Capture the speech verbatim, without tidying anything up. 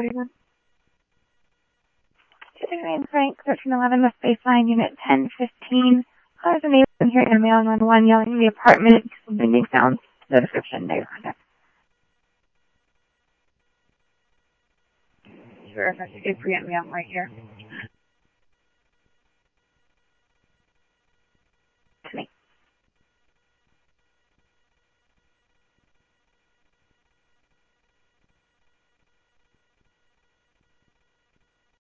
forty-one. Two Frank, thirteen eleven West Baseline, Unit ten fifteen. Callers and neighbors in here in mail one one one yelling in the apartment. Bending sounds. No description. Negative contact. Sure, if I should get free at mail right here.